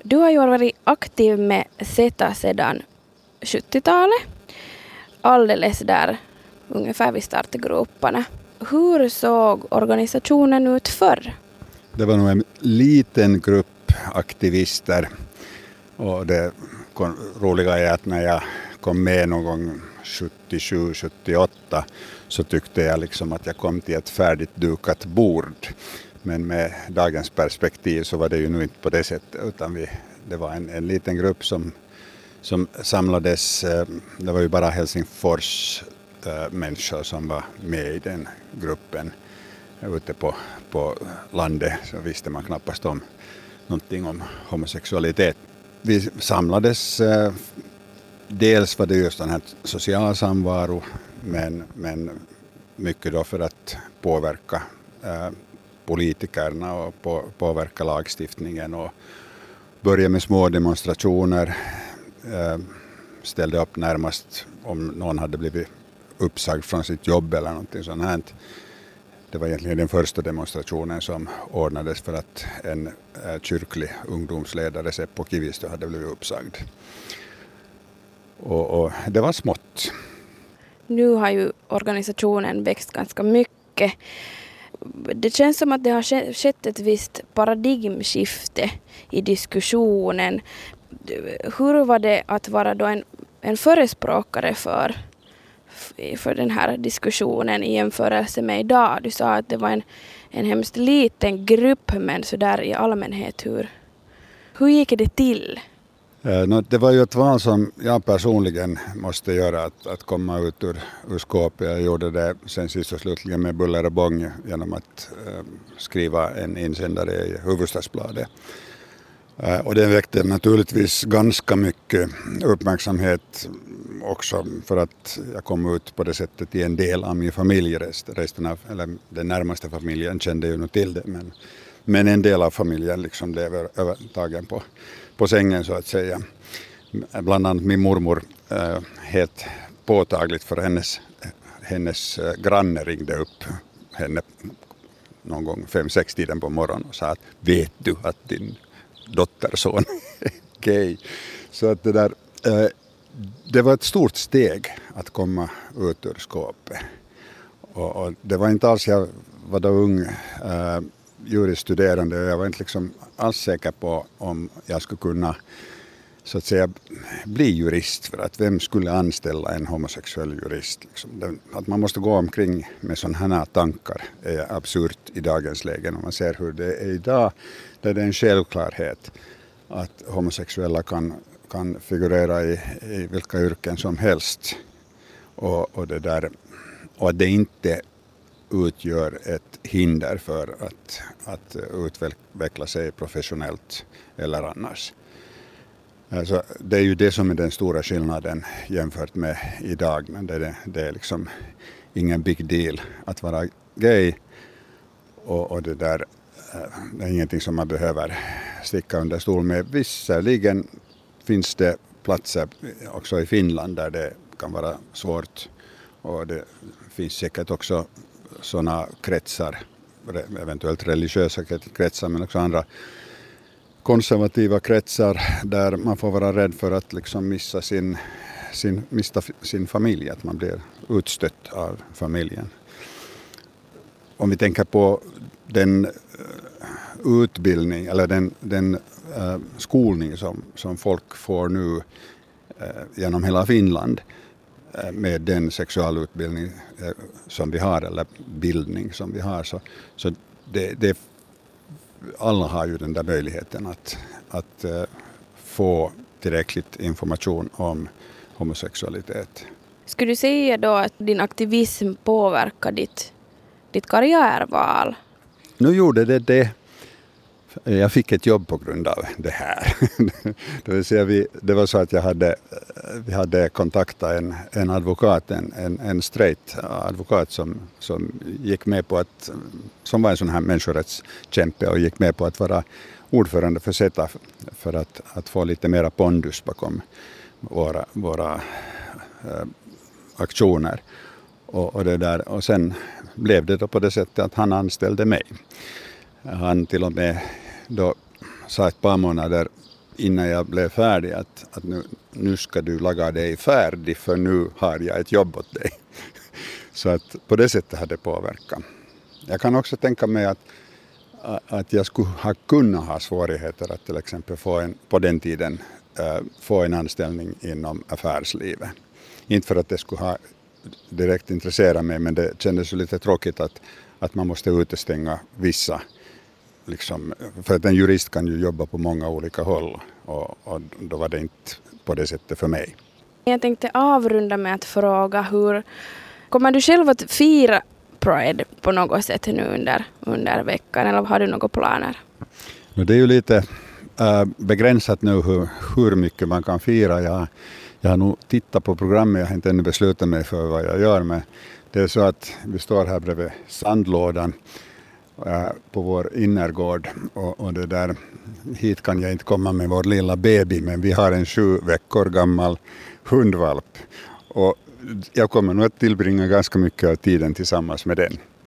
Du har ju varit aktiv med Zeta sedan 70-talet. Alldeles där ungefär vid startgroparna. Hur såg organisationen ut förr? Det var nog en liten grupp aktivister. Och det roliga är att när jag kom med någon gång 77-78 så tyckte jag liksom att jag kom till ett färdigt dukat bord. Men med dagens perspektiv så var det ju nu inte på det sättet, utan det var en liten grupp som samlades. Det var ju bara Helsingfors människor som var med i den gruppen. Ute på landet så visste man knappast om någonting om homosexualitet. Vi samlades, dels var det just den här social samvaro, men mycket då för att påverka politikerna och påverka lagstiftningen, och börja med små demonstrationer, ställde upp närmast om någon hade blivit uppsagd från sitt jobb eller någonting sånt här. Det var egentligen den första demonstrationen som ordnades för att en kyrklig ungdomsledare, Seppo Kivistö, hade blivit uppsagd. Och det var smått. Nu har ju organisationen växt ganska mycket. Det känns som att det har skett ett visst paradigmskifte i diskussionen. Hur var det att vara då en förespråkare för den här diskussionen i jämförelse med idag? Du sa att det var en hemskt liten grupp, men så där i allmänhet, hur gick det till? Det var ju ett val som jag personligen måste göra, att komma ut ur skåpet. Jag gjorde det sen sist och slutligen med buller och bång genom att skriva en insändare i Hufvudstadsbladet. Och det väckte naturligtvis ganska mycket uppmärksamhet också för att jag kom ut på det sättet i en del av min familj. Resten av, eller den närmaste familjen kände ju nog till det, men en del av familjen liksom blev övertagen på sängen så att säga. Bland annat min mormor, helt påtagligt, för hennes granne ringde upp henne någon gång 5-6 tiden på morgonen och sa att vet du att din dotterson är gay. Så att det var ett stort steg att komma ut ur skåpet. Och det var inte alls, jag var då ung juriststuderande, och jag var inte liksom alls säker på om jag skulle kunna så att säga bli jurist, för att vem skulle anställa en homosexuell jurist? Liksom. Att man måste gå omkring med sådana här tankar är absurt i dagens läge. Om man ser hur det är idag, där det är en självklarhet att homosexuella kan figurera i vilka yrken som helst, och att det inte utgör ett hinder för att utveckla sig professionellt eller annars. Alltså, det är ju det som är den stora skillnaden jämfört med idag, men det är liksom ingen big deal att vara gay, och det är ingenting som man behöver sticka under stol med. Visserligen finns det platser också i Finland där det kan vara svårt, och det finns säkert också sådana kretsar, eventuellt religiösa kretsar, men också andra konservativa kretsar där man får vara rädd för att liksom mista sin familj, att man blir utstött av familjen. Om vi tänker på den utbildning eller den skolning som folk får nu genom hela Finland, med den sexualutbildning som vi har, eller bildning som vi har, så det alla har ju den där möjligheten att få tillräckligt information om homosexualitet. Skulle du säga då att din aktivism påverkar ditt karriärval? Nu gjorde det. Jag fick ett jobb på grund av det här. Det vill säga det var så att vi hade kontaktat en advokat, en straight advokat som gick med på som var en sån här människorättskämpe, och gick med på att vara ordförande för Zeta för att få lite mera pondus bakom våra aktioner. Och sen blev det då på det sättet att han anställde mig. Han till och med då sa ett par månader innan jag blev färdig att nu ska du laga dig färdig för nu har jag ett jobb åt dig. Så att på det sättet hade det påverkat. Jag kan också tänka mig att jag skulle kunna ha svårigheter att till exempel på den tiden få en anställning inom affärslivet. Inte för att det skulle ha direkt intresserat mig, men det kändes ju lite tråkigt att man måste utestänga vissa. Liksom, för att en jurist kan ju jobba på många olika håll och då var det inte på det sättet för mig. Jag tänkte avrunda med att fråga hur kommer du själv att fira Pride på något sätt nu under veckan eller har du några planer? Det är ju lite begränsat nu hur mycket man kan fira. Jag har nog tittat på programmet, jag har inte ännu beslutat mig för vad jag gör, men det är så att vi står här bredvid sandlådan på vår innergård och det där, hit kan jag inte komma med vår lilla baby, men vi har en 7 veckor gammal hundvalp och jag kommer nog att tillbringa ganska mycket av tiden tillsammans med den.